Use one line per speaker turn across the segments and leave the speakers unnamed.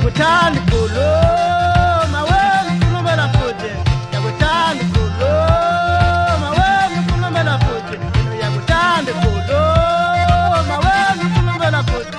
yakuthanda igulo mawena ukhulumela futhi yakuthanda igulo mawena ukhulumela futhi yakuthanda igulo mawena ukhulumela futhi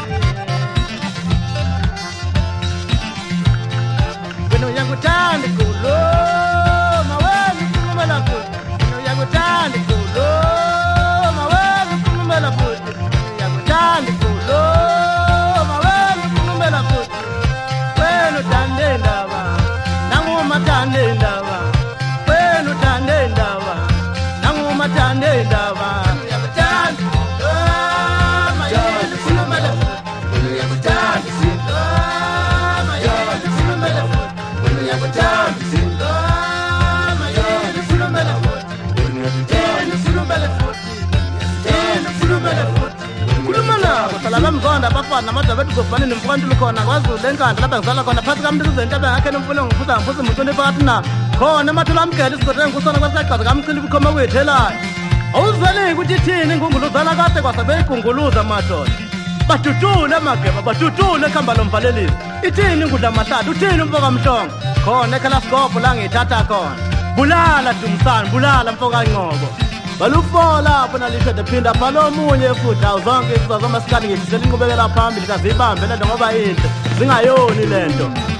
wena yakuthanda igulo mawena ukhulumela futhi yakuthanda igulo mawena ukhulumela futhi yakuthanda igulo mawena ukhulumela futhi wena uthande indaba nangumathande indaba wena uthande indaba nangumathande indaba yakuthanda mawena ukhulumela futhi yakuthanda izinto mawena ukhulumela futhi yakuthanda izinto mawena ukhulumela futhi yena ukhulumela futhi yena ukhulumela futhi khuluma nabo hlala bamzonda abafana namadaba ethi kufanele nemfukantulu khona kwazulu enkandla lapha ngizala khona phakathi kamntukuze into abengakhe nomfulo ngiphuza ngiphuza umuntu phakathi na khona emathula amgele isigodle nkusona kwasaqhaza kamcila ibikhoma wethu elayo awuzweleki ukuthi ithini ingunguluzana kade kwasabe igunguluza madoda badudule mageba badudule ekhamba lomvalelisi ithini ingudla mahlathi uthini umfoka mhlongo khona ekhala sigobho la ngiyithatha khona bulala Dumsana bulala mfoka Nqobo balufola lapho nalishede phinda phalo omunye futhi awuzonke izizwa zomasikani ngifisela inqubekela phambili kazibambe lento ngoba inhle zingayoni lento